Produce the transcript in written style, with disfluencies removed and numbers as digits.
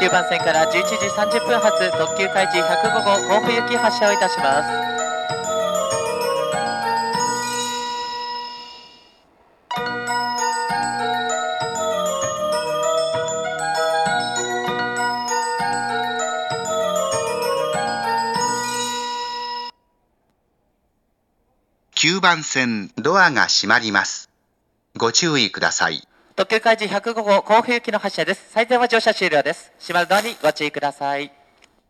9番線から11時30分発特急開示105号甲府行き発車をいたします。 9番線ドアが閉まります。ご注意ください。 特急開示105号甲府行きの発車です。最前は乗車終了です。閉まるドアにご注意ください。